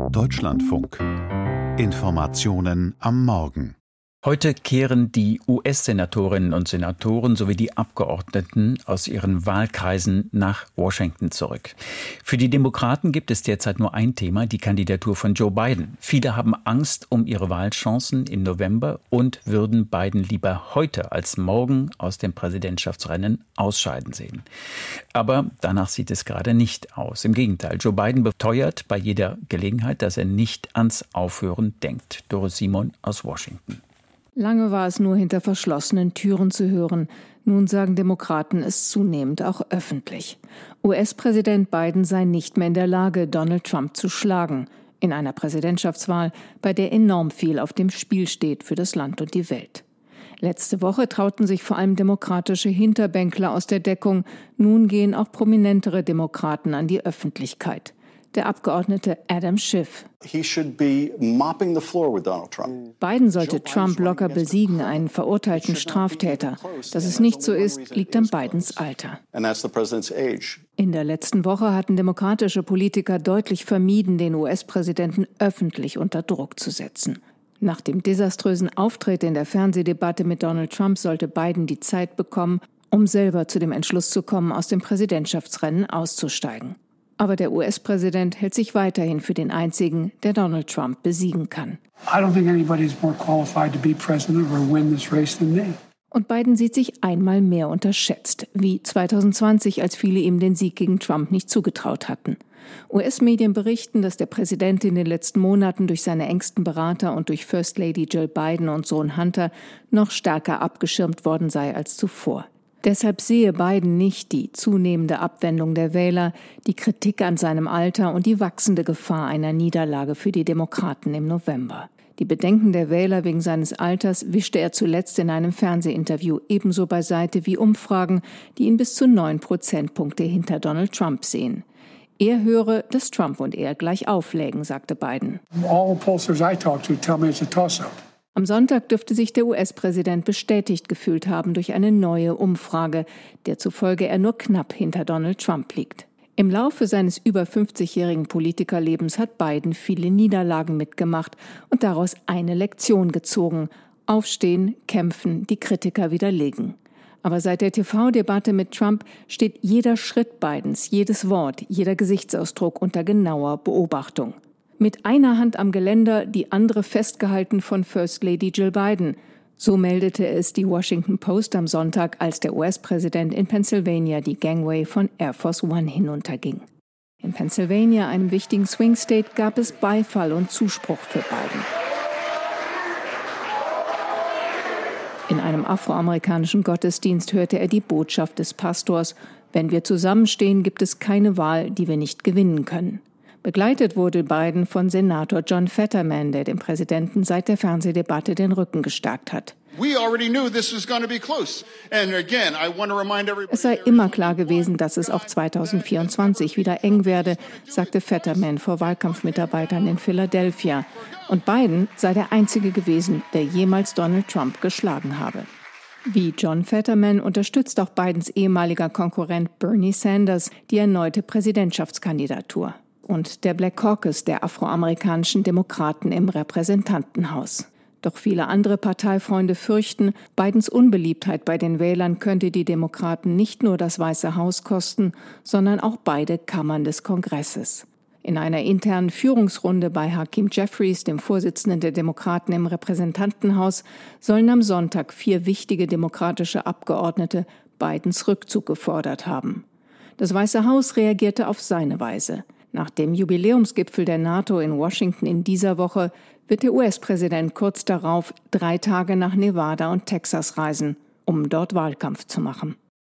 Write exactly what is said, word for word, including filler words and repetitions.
Deutschlandfunk. Informationen am Morgen. Heute kehren die U S-Senatorinnen und Senatoren sowie die Abgeordneten aus ihren Wahlkreisen nach Washington zurück. Für die Demokraten gibt es derzeit nur ein Thema, die Kandidatur von Joe Biden. Viele haben Angst um ihre Wahlchancen im November und würden Biden lieber heute als morgen aus dem Präsidentschaftsrennen ausscheiden sehen. Aber danach sieht es gerade nicht aus. Im Gegenteil, Joe Biden beteuert bei jeder Gelegenheit, dass er nicht ans Aufhören denkt. Doris Simon aus Washington. Lange war es nur hinter verschlossenen Türen zu hören. Nun sagen Demokraten es zunehmend auch öffentlich. U S-Präsident Biden sei nicht mehr in der Lage, Donald Trump zu schlagen. In einer Präsidentschaftswahl, bei der enorm viel auf dem Spiel steht für das Land und die Welt. Letzte Woche trauten sich vor allem demokratische Hinterbänkler aus der Deckung. Nun gehen auch prominentere Demokraten an die Öffentlichkeit. Der Abgeordnete Adam Schiff. Biden sollte Trump locker besiegen, einen verurteilten Straftäter. Dass es nicht so ist, liegt an Bidens Alter. In der letzten Woche hatten demokratische Politiker deutlich vermieden, den U S-Präsidenten öffentlich unter Druck zu setzen. Nach dem desaströsen Auftritt in der Fernsehdebatte mit Donald Trump sollte Biden die Zeit bekommen, um selber zu dem Entschluss zu kommen, aus dem Präsidentschaftsrennen auszusteigen. Aber der U S-Präsident hält sich weiterhin für den einzigen, der Donald Trump besiegen kann. Und Biden sieht sich einmal mehr unterschätzt, wie zwanzig zwanzig, als viele ihm den Sieg gegen Trump nicht zugetraut hatten. U S-Medien berichten, dass der Präsident in den letzten Monaten durch seine engsten Berater und durch First Lady Jill Biden und Sohn Hunter noch stärker abgeschirmt worden sei als zuvor. Deshalb sehe Biden nicht die zunehmende Abwendung der Wähler, die Kritik an seinem Alter und die wachsende Gefahr einer Niederlage für die Demokraten im November. Die Bedenken der Wähler wegen seines Alters wischte er zuletzt in einem Fernsehinterview ebenso beiseite wie Umfragen, die ihn bis zu neun Prozentpunkte hinter Donald Trump sehen. Er höre, dass Trump und er gleich auflägen, sagte Biden. All the pollsters I talk to tell me it's a toss-up. Am Sonntag dürfte sich der U S-Präsident bestätigt gefühlt haben durch eine neue Umfrage, der zufolge er nur knapp hinter Donald Trump liegt. Im Laufe seines über fünfzigjährigen Politikerlebens hat Biden viele Niederlagen mitgemacht und daraus eine Lektion gezogen: Aufstehen, kämpfen, die Kritiker widerlegen. Aber seit der T V-Debatte mit Trump steht jeder Schritt Bidens, jedes Wort, jeder Gesichtsausdruck unter genauer Beobachtung. Mit einer Hand am Geländer, die andere festgehalten von First Lady Jill Biden. So meldete es die Washington Post am Sonntag, als der U S-Präsident in Pennsylvania die Gangway von Air Force One hinunterging. In Pennsylvania, einem wichtigen Swing State, gab es Beifall und Zuspruch für Biden. In einem afroamerikanischen Gottesdienst hörte er die Botschaft des Pastors: Wenn wir zusammenstehen, gibt es keine Wahl, die wir nicht gewinnen können. Begleitet wurde Biden von Senator John Fetterman, der dem Präsidenten seit der Fernsehdebatte den Rücken gestärkt hat. Es sei immer klar gewesen, dass es auch zwanzig vierundzwanzig wieder eng werde, sagte Fetterman vor Wahlkampfmitarbeitern in Philadelphia. Und Biden sei der Einzige gewesen, der jemals Donald Trump geschlagen habe. Wie John Fetterman unterstützt auch Bidens ehemaliger Konkurrent Bernie Sanders die erneute Präsidentschaftskandidatur. Und der Black Caucus der afroamerikanischen Demokraten im Repräsentantenhaus. Doch viele andere Parteifreunde fürchten, Bidens Unbeliebtheit bei den Wählern könnte die Demokraten nicht nur das Weiße Haus kosten, sondern auch beide Kammern des Kongresses. In einer internen Führungsrunde bei Hakeem Jeffries, dem Vorsitzenden der Demokraten im Repräsentantenhaus, sollen am Sonntag vier wichtige demokratische Abgeordnete Bidens Rückzug gefordert haben. Das Weiße Haus reagierte auf seine Weise. Nach dem Jubiläumsgipfel der NATO in Washington in dieser Woche wird der U S-Präsident kurz darauf drei Tage nach Nevada und Texas reisen, um dort Wahlkampf zu machen.